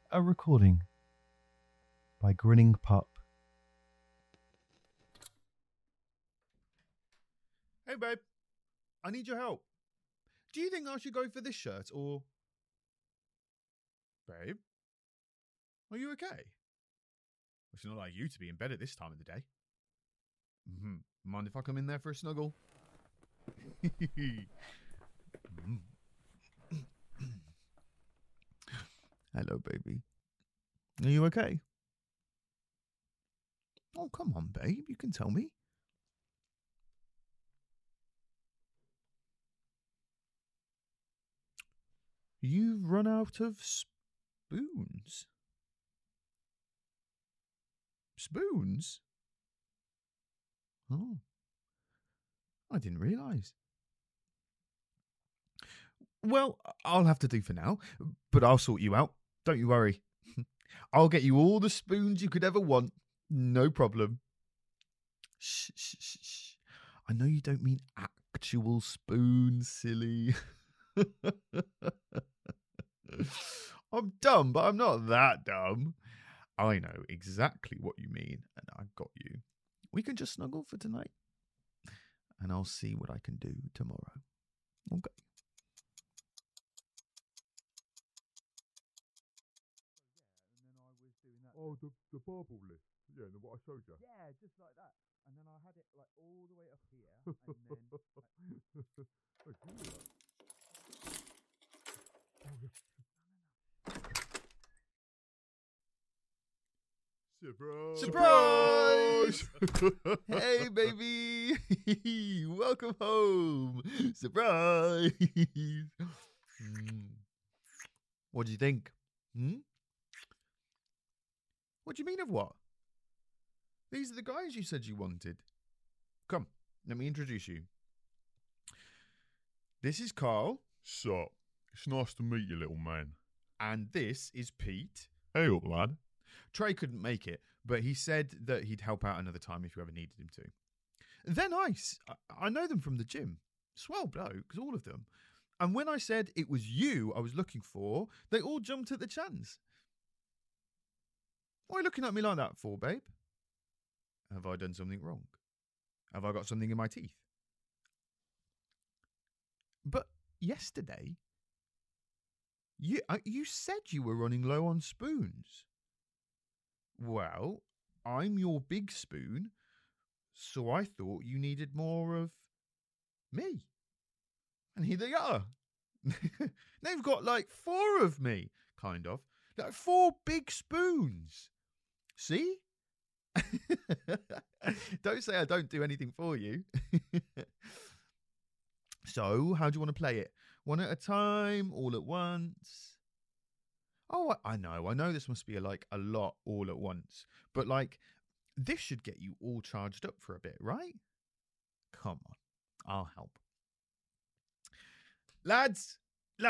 A recording by Grinning Pup. Hey, babe. I need your help. Do you think I should go for this shirt or... Babe? Are you okay? It's not like you to be in bed at this time of the day. Mind if I come in there for a snuggle? Hello, baby. Are you okay? Oh, come on, babe. You can tell me. You've run out of spoons. Spoons? Oh. I didn't realise. Well, I'll have to do for now, but I'll sort you out. Don't you worry. I'll get you all the spoons you could ever want. No problem. Shh, shh, shh, shh. I know you don't mean actual spoons, silly. I'm dumb, but I'm not that dumb. I know exactly what you mean, and I got you. We can just snuggle for tonight, and I'll see what I can do tomorrow. Okay. Oh, the barbell lift. Yeah, what I showed you. Yeah, just like that. And then I had it like all the way up here, and then Surprise! Surprise! Hey, baby! Welcome home! Surprise! What do you think? What do you mean of what? These are the guys you said you wanted. Come, let me introduce you. This is Carl. Sup? It's nice to meet you, little man. And this is Pete. Hey up, lad. Trey couldn't make it, but he said that he'd help out another time if you ever needed him to. They're nice. I know them from the gym. Swell blokes, all of them. And when I said it was you I was looking for, they all jumped at the chance. What are you looking at me like that for, babe? Have I done something wrong? Have I got something in my teeth? But yesterday, you said you were running low on spoons. Well, I'm your big spoon, so I thought you needed more of me. And here they are. They've got like 4 of me, kind of. Like 4 big spoons. See? Don't say I don't do anything for you. So, how do you want to play it? One at a time, all at once? Oh, I know this must be a lot all at once. But this should get you all charged up for a bit, right? Come on, I'll help. Lads!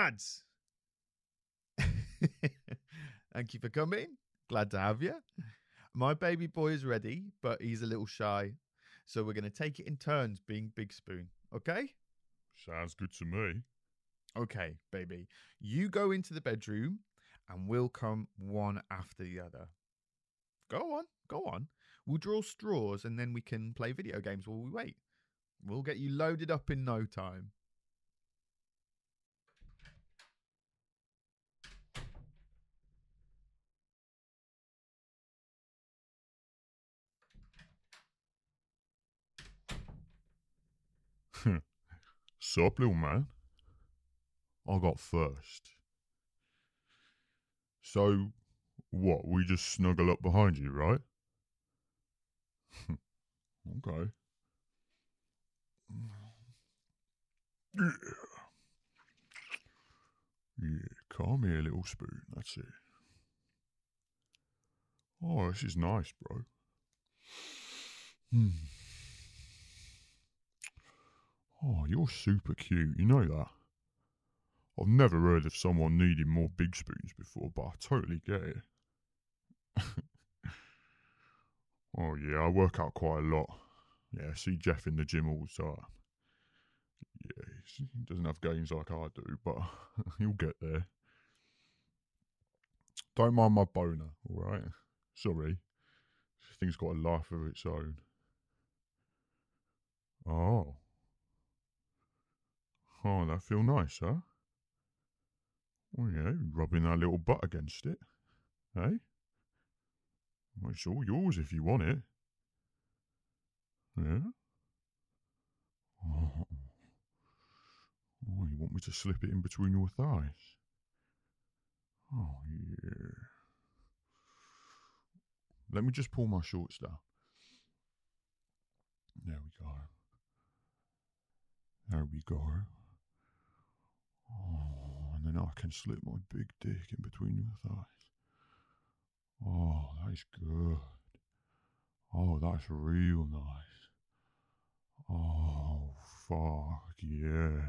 Thank you for coming. Glad to have you. My baby boy is ready, but he's a little shy. So we're going to take it in turns being Big Spoon, okay? Sounds good to me. Okay, baby. You go into the bedroom and we'll come one after the other. Go on. We'll draw straws and then we can play video games while we wait. We'll get you loaded up in no time. Sup, little man? I got first. So, what? We just snuggle up behind you, right? Okay. Yeah, come here, little spoon. That's it. Oh, this is nice, bro. Oh, you're super cute. You know that? I've never heard of someone needing more big spoons before, but I totally get it. Oh, yeah, I work out quite a lot. Yeah, I see Jeff in the gym all the time. Yeah, he doesn't have gains like I do, but he'll get there. Don't mind my boner, all right? Sorry. This thing's got a life of its own. Oh. Oh, that feel nice, huh? Well, yeah, rubbing that little butt against it. Eh? Well, it's all yours if you want it. Yeah? Oh. Oh, you want me to slip it in between your thighs? Oh, yeah. Let me just pull my shorts down. There we go. There we go. Oh, and then I can slip my big dick in between your thighs. Oh, that is good. Oh, that's real nice. Oh, fuck yeah.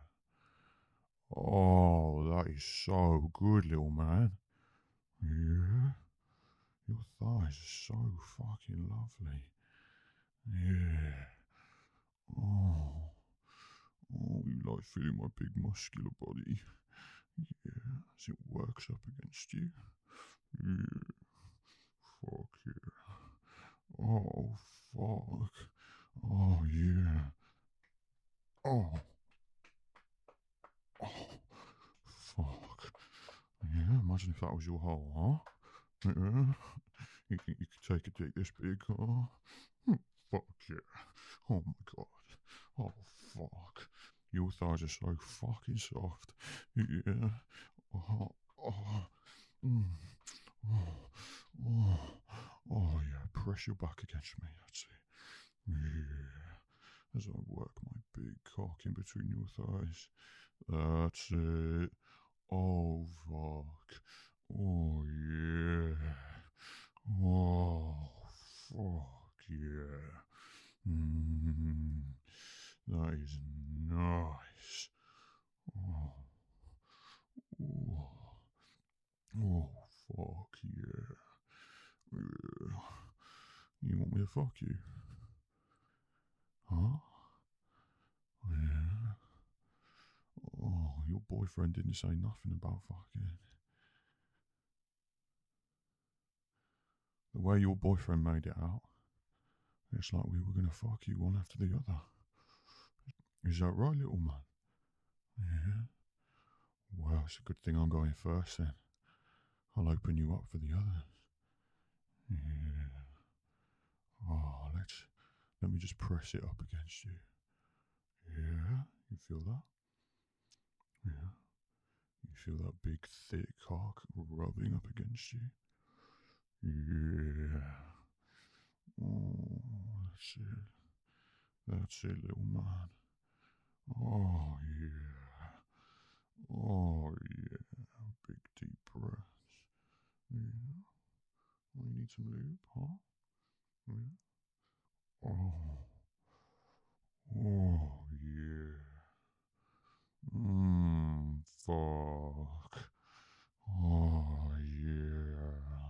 Oh, that is so good, little man. Yeah. Your thighs are so fucking lovely. Yeah. Oh. Oh, you like feeling my big muscular body. Yeah, as it works up against you. Yeah. Fuck yeah. Oh, fuck. Oh, yeah. Oh. Oh. Fuck. Yeah, imagine if that was your hole, huh? Yeah. You think you could take a dick this big, huh? Fuck yeah. Oh my god. Oh, fuck. Your thighs are so fucking soft. Yeah. Oh, oh. Mm. Oh, oh, oh, yeah, press your back against me, that's it. Yeah, as I work my big cock in between your thighs. That's it. Oh, fuck. Oh, yeah. Oh, fuck, yeah. That is nice. Oh, oh, oh, fuck, yeah. Yeah. You want me to fuck you? Huh? Yeah. Oh, your boyfriend didn't say nothing about fucking. The way your boyfriend made it out, it's like we were going to fuck you one after the other. Is that right, little man? Yeah. Well, it's a good thing I'm going first then. I'll open you up for the others. Yeah. Oh, let me just press it up against you. Yeah, you feel that? Yeah. You feel that big thick cock rubbing up against you? Yeah. Oh, that's it. That's it, little man. Oh, yeah. Oh, yeah. Big deep breaths. Yeah. Oh, you need some lube, huh? Yeah. Oh. Oh, yeah. Fuck. Oh, yeah.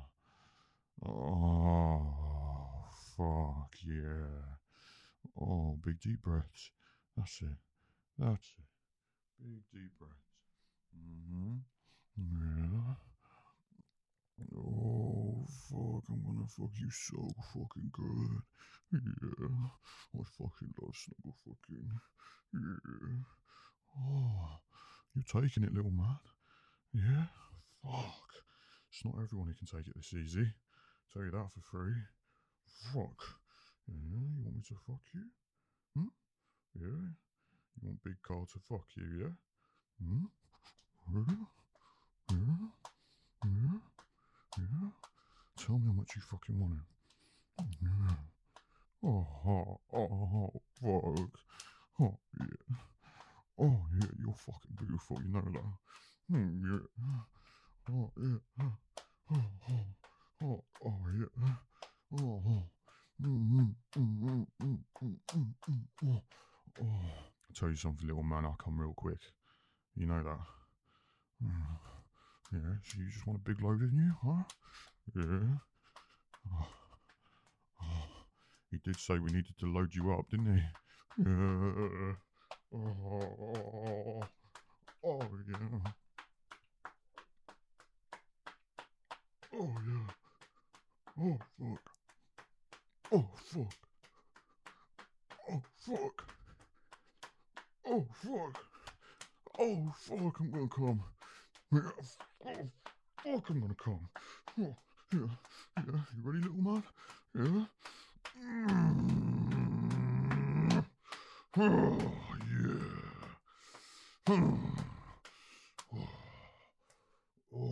Oh, fuck, yeah. Oh, big deep breaths. That's it. That's it. Big deep breaths. Yeah. Oh, fuck, I'm gonna fuck you so fucking good. Yeah. I fucking love snuggle fucking. Yeah. Oh, you're taking it, little man. Yeah? Fuck. It's not everyone who can take it this easy. Tell you that for free. Fuck. Yeah, you want me to fuck you? Hmm? Yeah? You want Big Carl to fuck you, yeah? Hmm? Yeah? Yeah? Yeah? Yeah? Tell me how much you fucking want it. Yeah. Oh, fuck. Oh, yeah. Oh, yeah, you're fucking beautiful, you know that. Yeah. Oh, yeah. Oh, yeah. Oh, oh. Oh. I'll tell you something, little man, I'll come real quick. You know that. Yeah, so you just want a big load in you, huh? Yeah. Oh. Oh. He did say we needed to load you up, didn't he? Yeah. Oh, yeah. fuck. Oh, fuck. Oh, fuck. Oh, fuck, I'm gonna come. Oh, fuck, I'm gonna come. Oh, yeah, yeah. You ready, little man? Yeah? Oh, yeah. Oh, oh,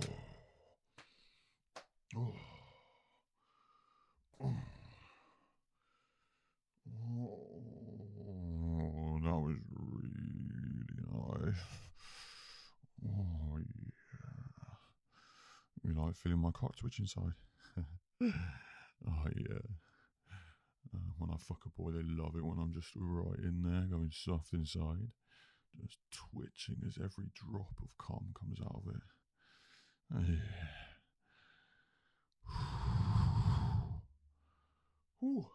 oh, oh. Oh, that was really nice. Oh, yeah. You like feeling my cock twitch inside? Oh, yeah. When I fuck a boy, they love it when I'm just right in there, going soft inside. Just twitching as every drop of cum comes out of it. Yeah. Whew.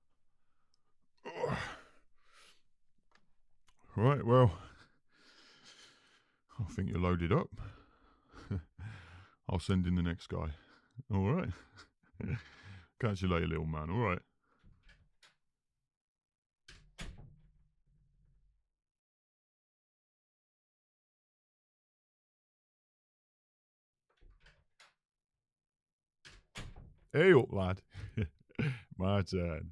Right, well, I think you're loaded up. I'll send in the next guy. All right. Catch you later, little man. All right. Hey up, lad. My turn.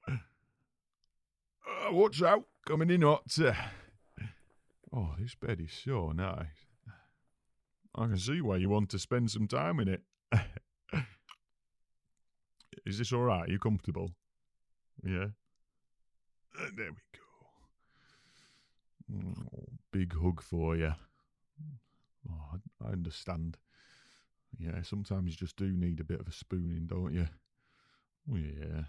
Watch out. Coming in hot. Oh, this bed is so nice. I can see why you want to spend some time in it. Is this all right? Are you comfortable? Yeah? There we go. Oh, big hug for you. Oh, I understand. Yeah, sometimes you just do need a bit of a spooning, don't you? Oh, yeah.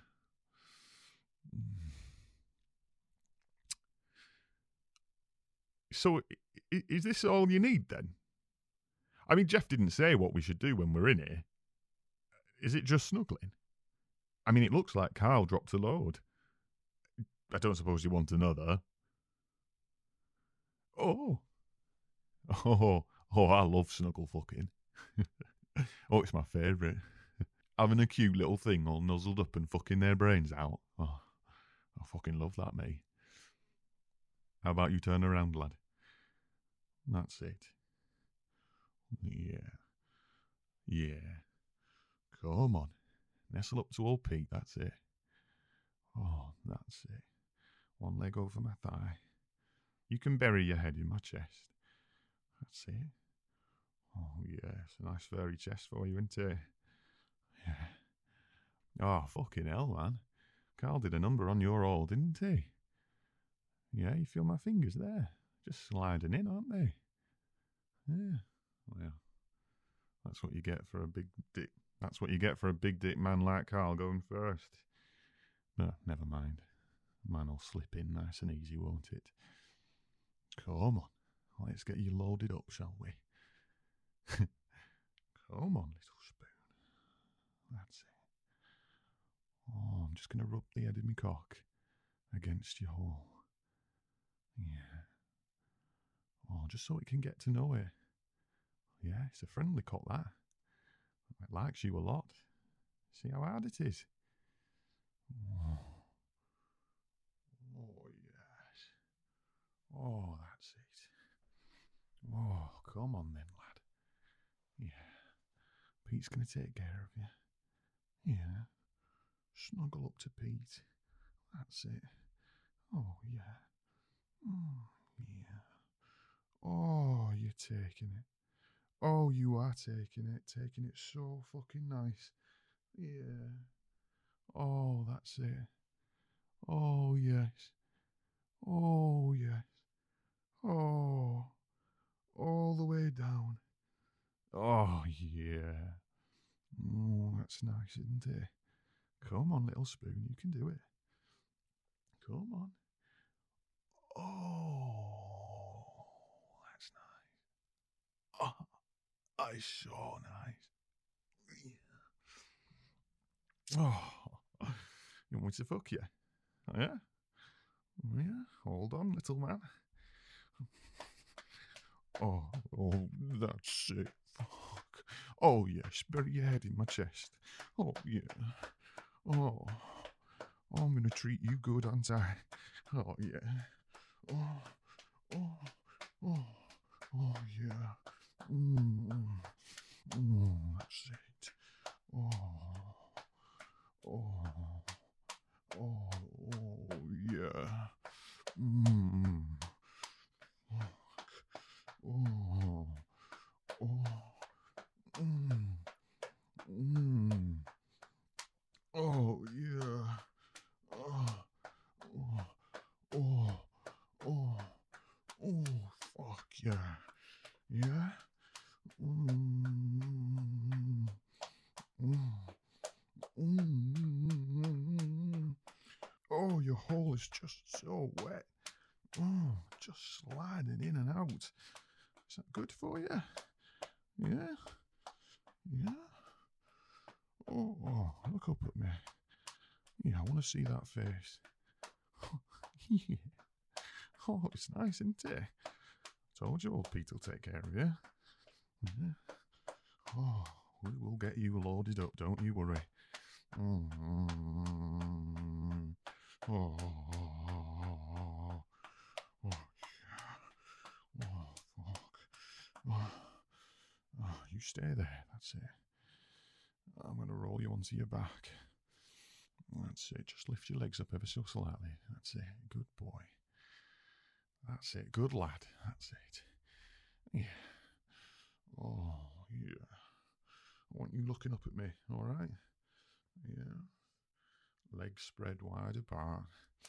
So, is this all you need then? I mean, Jeff didn't say what we should do when we're in here. Is it just snuggling? I mean, it looks like Carl dropped a load. I don't suppose you want another. Oh. Oh, I love snuggle fucking. Oh, it's my favourite. Having a cute little thing all nuzzled up and fucking their brains out. Oh, I fucking love that, mate. How about you turn around, lad? That's it. Yeah. Yeah. Come on. Nestle up to old Pete, that's it. Oh, that's it. One leg over my thigh. You can bury your head in my chest. That's it. Oh, yeah, it's a nice furry chest for you, isn't it? Yeah. Oh, fucking hell, man. Carl did a number on your all, didn't he? Yeah, you feel my fingers there. Just sliding in, aren't they? Yeah. Well, that's what you get for a big dick. That's what you get for a big dick man like Carl going first. But never mind. Mine'll slip in nice and easy, won't it? Come on. Let's get you loaded up, shall we? Come on, little spoon. That's it. Oh, I'm just going to rub the head of my cock against your hole. Yeah. Oh, just so it can get to know it. Yeah, it's a friendly cock, that. It likes you a lot. See how hard it is? Oh, yes. Oh, that's it. Oh, come on then, lad. Yeah. Pete's going to take care of you. Yeah. Snuggle up to Pete. That's it. Oh, yeah. Yeah. Oh, you're taking it. Oh, you are taking it. Taking it so fucking nice. Yeah. Oh, that's it. Oh, yes. Oh, yes. Oh. All the way down. Oh, yeah. Oh, that's nice, isn't it? Come on, little spoon. You can do it. Come on. Oh, that's nice. Oh, that's so nice. Oh, you want me to fuck you? Oh, yeah? Yeah, hold on, little man. Oh, that's it. Fuck. Oh, yes, bury your head in my chest. Oh, yeah. Oh, Oh, I'm going to treat you good, aren't I? Oh, yeah. Oh, oh, oh, oh, yeah. That's it. Oh, oh, oh, yeah. Oh, oh, oh, yeah. Oh, oh, oh, oh, oh, fuck yeah. Yeah? Oh, your hole is just so wet. Oh, just sliding in and out. Is that good for you? Yeah? Yeah? Oh, look up at me. Yeah, I want to see that face. Yeah. Oh, it's nice, isn't it? Told you old Pete will take care of you. Yeah. Oh, we will get you loaded up, don't you worry. Oh, oh, yeah. Oh, fuck. Oh, you stay there. That's it. I'm going to roll you onto your back. That's it. Just lift your legs up ever so slightly. That's it. Good boy. That's it. Good lad. That's it. Yeah. Oh, yeah. I want you looking up at me, all right? Yeah. Legs spread wide apart.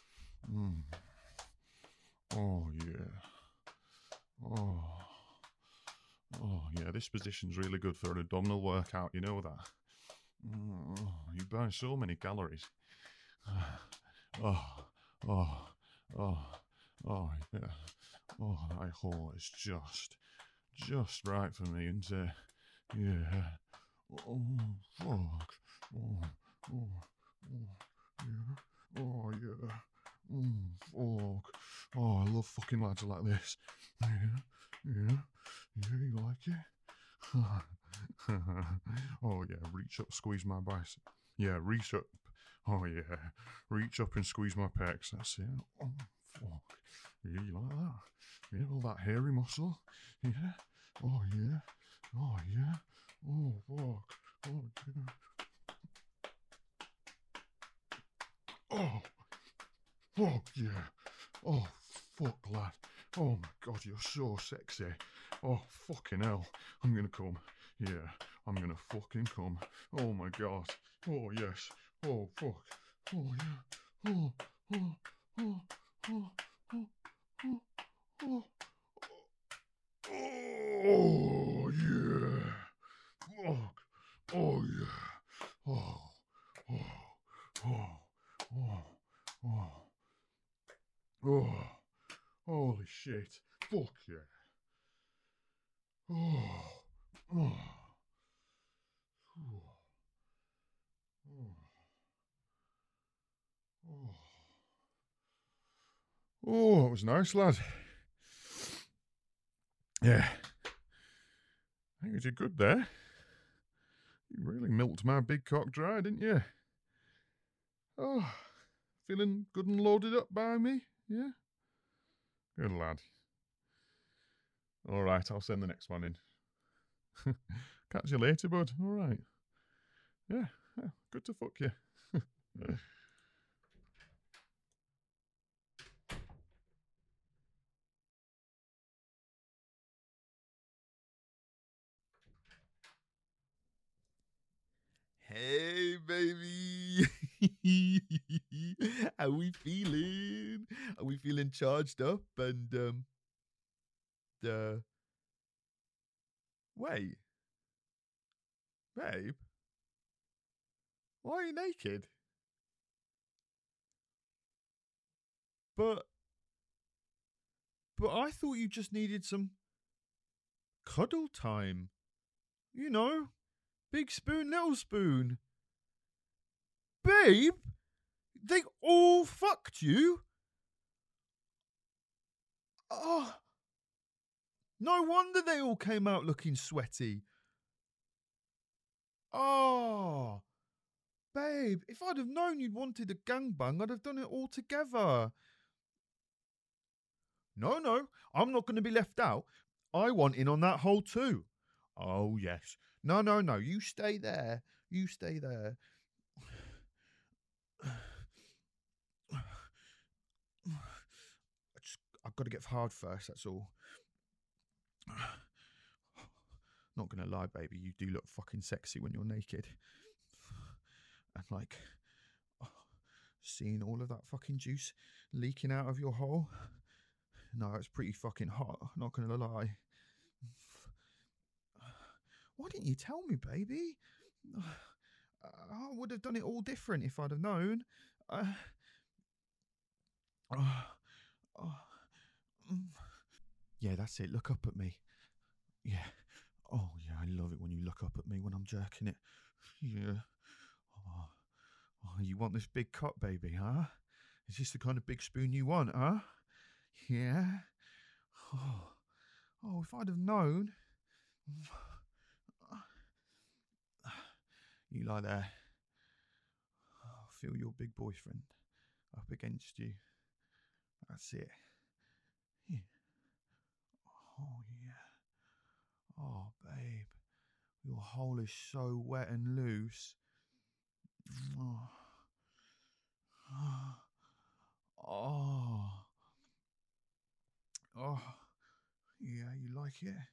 Oh, yeah. Oh. Oh, yeah, this position's really good for an abdominal workout, you know that? Oh, you burn so many calories. Oh, oh, oh, oh, yeah. Oh, that hole is just right for me, isn't it? Yeah. Oh, fuck. Oh, oh, oh, yeah. Oh, yeah. Fuck. Oh, I love fucking lads like this. Yeah, yeah, yeah, you like it? Oh, yeah, reach up, squeeze my bicep. Yeah, reach up. Oh, yeah, reach up and squeeze my pecs. That's it. Oh, fuck. Yeah, you like that? Yeah, all that hairy muscle. Yeah. Oh, yeah. Oh, yeah. Oh, fuck. Oh, yeah. Oh, fuck, yeah. Oh, fuck, lad. Oh, my God, you're so sexy. Oh, fucking hell. I'm gonna come. Yeah, I'm gonna fucking come. Oh, my God. Oh, yes. Oh, fuck. Oh, yeah. Oh, oh, oh, oh, oh, oh, oh. Oh, yeah. Fuck. Oh, yeah. Oh, oh, oh, oh, oh, oh. Holy shit. Fuck yeah. Oh, oh, oh, oh. Oh, it was nice, lad. Yeah. I think you did good there. You really milked my big cock dry, didn't you? Oh, feeling good and loaded up by me? Yeah? Good lad. All right, I'll send the next one in. Catch you later, bud. All right. Yeah, good to fuck you. Hey, baby. How we feeling? Are we feeling charged up and wait, babe, why are you naked? But I thought you just needed some cuddle time. You know, big spoon, little spoon. Babe, they all fucked you? Oh, no wonder they all came out looking sweaty. Oh, Babe, if I'd have known you'd wanted a gangbang, I'd have done it all together. No, I'm not going to be left out. I want in on that hole too. Oh, yes. No, you stay there. You stay there. I've got to get hard first, that's all. Not gonna lie, baby, you do look fucking sexy when you're naked. And like, seeing all of that fucking juice leaking out of your hole. No, it's pretty fucking hot, not gonna lie. Why didn't you tell me, baby? I would have done it all different if I'd have known. Yeah, that's it. Look up at me. Yeah. Oh, yeah, I love it when you look up at me when I'm jerking it. Yeah. Oh, you want this big cut, baby, huh? Is this the kind of big spoon you want, huh? Yeah. Oh, if I'd have known. You lie there. Feel your big boyfriend up against you. That's it. Yeah. Oh, yeah. Oh, babe. Your hole is so wet and loose. Oh. Oh. Oh. Yeah, you like it?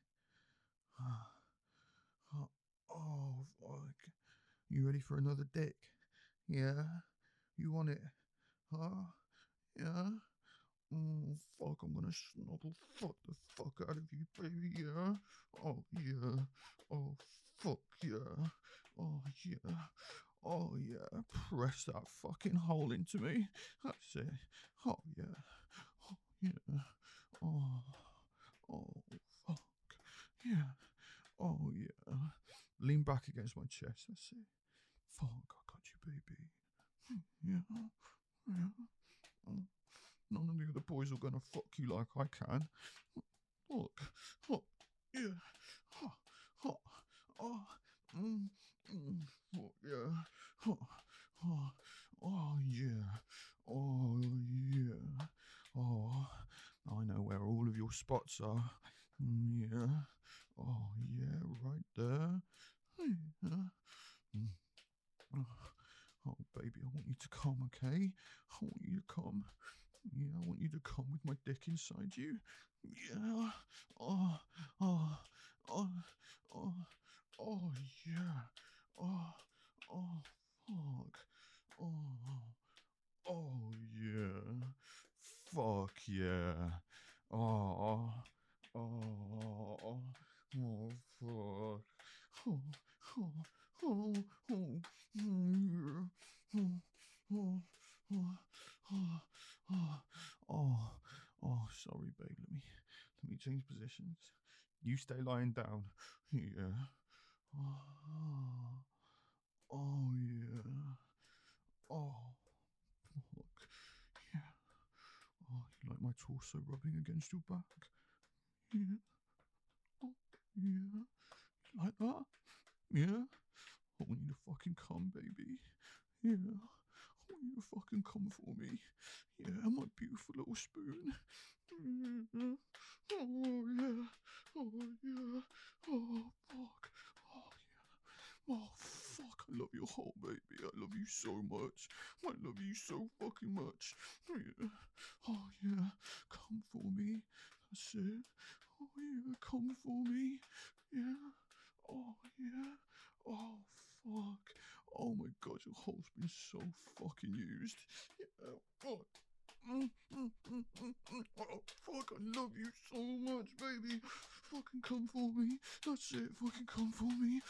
Oh, fuck. You ready for another dick? Yeah? You want it? Huh? Yeah? Oh, fuck, I'm gonna snuggle fuck the fuck out of you, baby, yeah? Oh, yeah. Oh, fuck, yeah. Oh, yeah. Oh, yeah. Press that fucking hole into me. That's it. Oh, yeah. Oh, yeah. Oh, fuck. Yeah. Oh, yeah. Lean back against my chest. That's it. Fuck, I got you, baby. Yeah. Yeah. Oh. None of the other boys are gonna fuck you like I can. Look. Oh, yeah. Oh, oh, oh. Oh, yeah. Oh, oh, oh, yeah. Oh, yeah. Oh, I know where all of your spots are. Yeah. Oh, yeah, right there. Yeah. Oh, baby, I want you to come, okay? I want you to come. Yeah, I want you to come with my dick inside you. Yeah. Oh, oh, oh, oh, oh, yeah. Oh, oh, fuck. Oh, oh, yeah. Fuck yeah. Oh, oh, oh, fuck. Oh, oh, oh, oh, yeah. Oh, oh, oh, oh, oh, oh, sorry, babe. Let me change positions. You stay lying down. Yeah. Oh, oh yeah. Oh, fuck. Yeah. Oh, you like my torso rubbing against your back? Yeah. Oh, yeah. Like that? Yeah. I want you to fucking come, baby. Yeah. I want you to fucking come for me. Yeah, my beautiful little spoon. Oh, yeah. Oh, yeah. Oh, fuck. Oh, yeah. Oh, fuck. I love your whole baby. I love you so much. I love you so fucking much. Yeah. Oh, yeah. Come for me. That's it. Oh, yeah. Come for me. Yeah. Oh, yeah. Oh, fuck. Oh my god, your hole's been so fucking used. Yeah, fuck. Oh, fuck, I love you so much, baby. Fucking come for me. That's it, fucking come for me.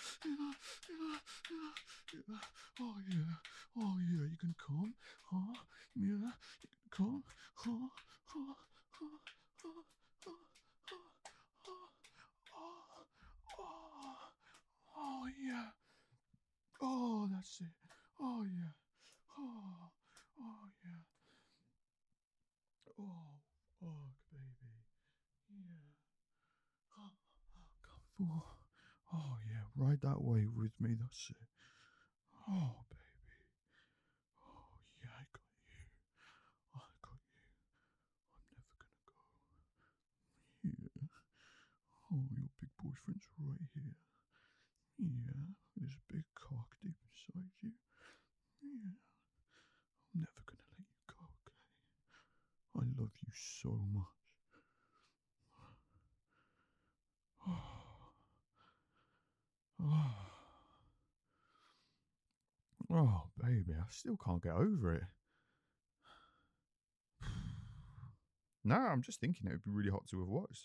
Yeah. Oh, yeah. Oh, yeah, you can come. Huh? Yeah, you can come. Huh? Huh? Huh? Huh? Huh? Oh, yeah. Oh, that's it. Oh, yeah. Oh, oh, yeah. Oh, fuck, baby. Yeah. Oh, come for. Oh, yeah. Right that way with me. That's it. Oh, baby. boyfriend's right here. Yeah, there's a big cock deep inside you. Yeah, I'm never gonna let you go, okay? I love you so much. Oh, baby, I still can't get over it. No, I'm just thinking it would be really hot to have watched.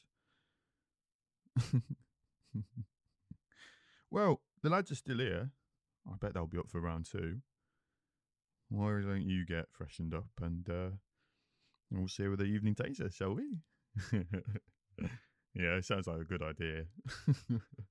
Well, the lads are still here. I bet they'll be up for round 2. Why don't you get freshened up and we'll see where the evening takes us, shall we? Yeah, it sounds like a good idea.